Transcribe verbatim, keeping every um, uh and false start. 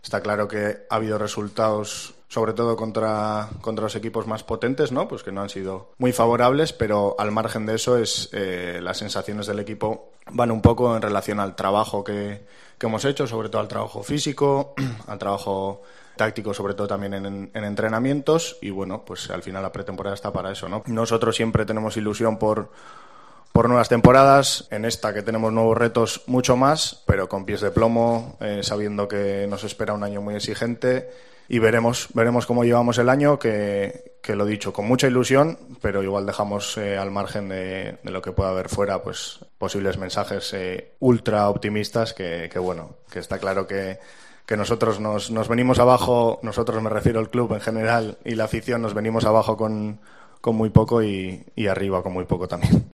Está claro que ha habido resultados, sobre todo contra, contra los equipos más potentes, ¿no? Pues que no han sido muy favorables, pero al margen de eso es eh, las sensaciones del equipo van un poco en relación al trabajo que, que hemos hecho, sobre todo al trabajo físico, al trabajo táctico, sobre todo también en, en entrenamientos, y bueno, pues al final la pretemporada está para eso, ¿no? Nosotros siempre tenemos ilusión por por nuevas temporadas, en esta que tenemos nuevos retos mucho más, pero con pies de plomo, eh, sabiendo que nos espera un año muy exigente y veremos veremos cómo llevamos el año, que, que lo dicho, con mucha ilusión, pero igual dejamos eh, al margen de, de lo que pueda haber fuera, pues posibles mensajes eh, ultra optimistas que, que bueno, que está claro que que nosotros nos, nos venimos abajo, nosotros me refiero al club en general y la afición, nos venimos abajo con, con muy poco y, y arriba con muy poco también.